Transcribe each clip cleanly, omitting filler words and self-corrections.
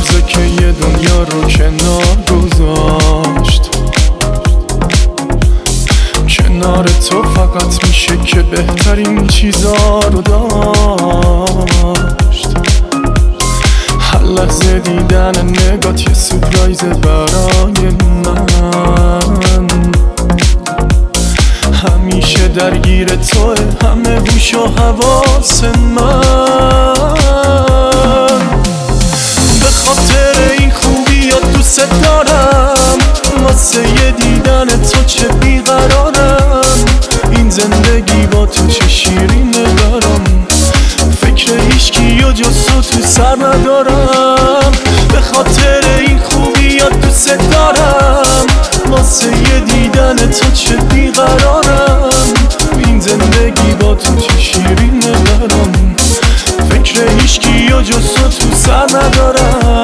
میارزه که یه دنیا رو کنار گذاشت. کنار تو فقط میشه که بهترین چیزا رو داشت. هر لحظه دیدن نگات یه سورپرایز برای من. همیشه درگیر توه همه هوش و حواس من. به خاطر این خوبیات دوست دارم، واسه یه دیدن تو چه بیقرارم. این زندگی با تو چه شیرینه دارم، فکر هیچکی و جز تو سر ندارم. به خاطر این خوبیات دوست دارم، واسه یه دیدن تو چه بیقرارم. این زندگی با تو چه شیرینه دارم، فکر هیچکی و جز تو سر ندارم.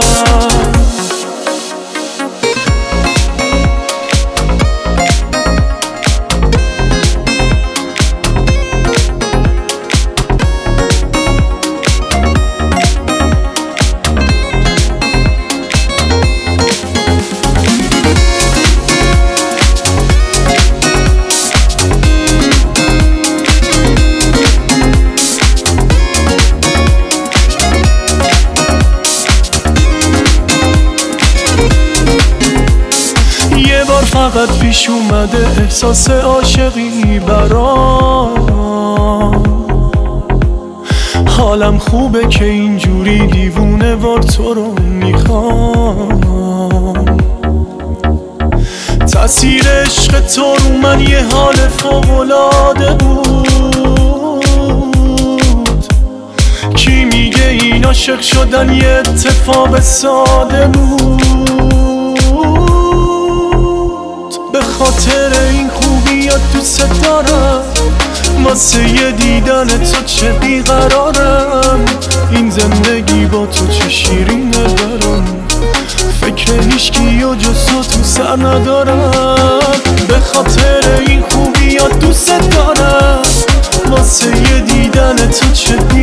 فقط پیش اومده احساس عاشقی برام. حالم خوبه که اینجوری دیوونه وار تو رو میخوام. تأثیر عشق تو رو من یه حال فوق‌العاده بود. کی میگه این عاشق شدن یه اتفاق ساده بود. به خاطر این خوبیات دوست دارم، واسه یه دیدن تو چه بیقرارم. این زندگی با تو چه شیرینه دارم، فکر هیچکی و جز تو سر ندارم. به خاطر این خوبیات دوست دارم، واسه یه دیدن تو چه